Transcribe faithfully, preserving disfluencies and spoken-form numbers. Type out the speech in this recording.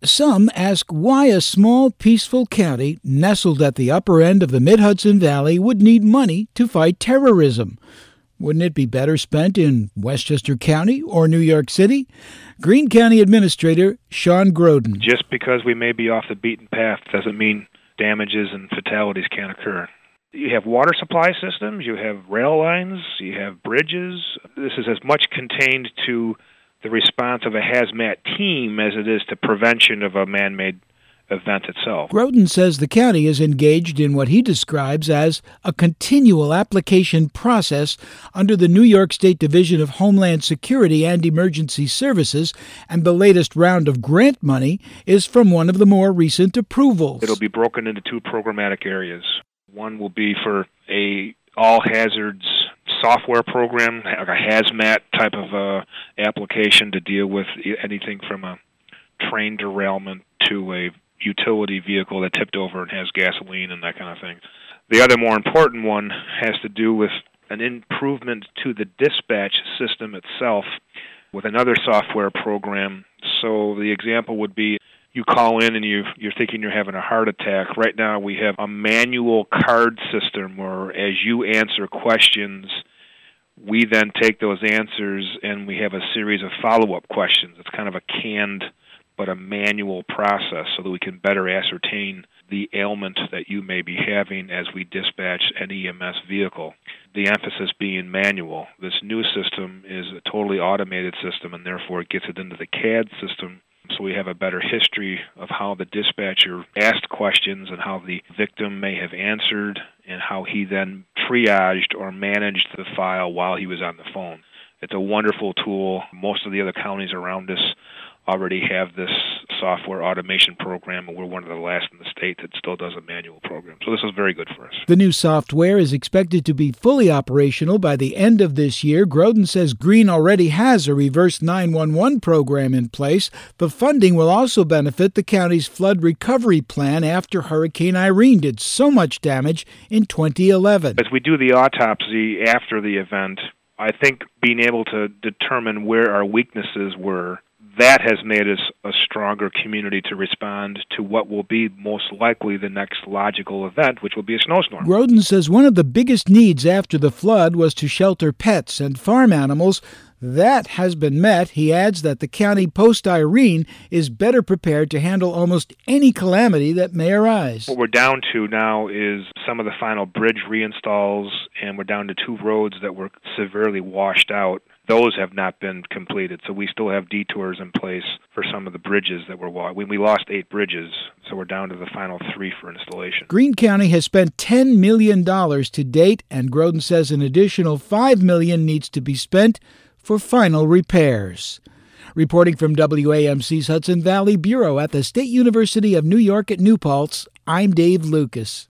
Some ask why a small, peaceful county nestled at the upper end of the Mid-Hudson Valley would need money to fight terrorism. Wouldn't it be better spent in Westchester County or New York City? Greene County Administrator Sean Groden. Just because we may be off the beaten path doesn't mean damages and fatalities can't occur. You have water supply systems, you have rail lines, you have bridges. This is as much contained to the response of a hazmat team as it is to prevention of a man-made event itself. Groden says the county is engaged in what he describes as a continual application process under the New York State Division of Homeland Security and Emergency Services, and the latest round of grant money is from one of the more recent approvals. It'll be broken into two programmatic areas. One will be for a all hazards software program, like a hazmat type of uh, application to deal with anything from a train derailment to a utility vehicle that tipped over and has gasoline and that kind of thing. The other more important one has to do with an improvement to the dispatch system itself with another software program. So the example would be you call in and you, you're thinking you're having a heart attack. Right now we have a manual card system where as you answer questions, we then take those answers and we have a series of follow-up questions. It's kind of a canned but a manual process so that we can better ascertain the ailment that you may be having as we dispatch an E M S vehicle. The emphasis being manual. This new system is a totally automated system, and therefore it gets it into the C A D system, so we have a better history of how the dispatcher asked questions and how the victim may have answered and how he then triaged or managed the file while he was on the phone. It's a wonderful tool. Most of the other counties around us already have this software automation program, and we're one of the last in the state that still does a manual program. So this is very good for us. The new software is expected to be fully operational by the end of this year. Groden says Greene already has a reverse nine one one program in place. The funding will also benefit the county's flood recovery plan after Hurricane Irene did so much damage in twenty eleven. As we do the autopsy after the event, I think being able to determine where our weaknesses were, that has made us a stronger community to respond to what will be most likely the next logical event, which will be a snowstorm. Groden says one of the biggest needs after the flood was to shelter pets and farm animals. That has been met. He adds that the county post-Irene is better prepared to handle almost any calamity that may arise. What we're down to now is some of the final bridge reinstalls, and we're down to two roads that were severely washed out. Those have not been completed, so we still have detours in place for some of the bridges that were washed. We lost eight bridges, so we're down to the final three for installation. Greene County has spent ten million dollars to date, and Groden says an additional five million dollars needs to be spent for final repairs. Reporting from W A M C's Hudson Valley Bureau at the State University of New York at New Paltz, I'm Dave Lucas.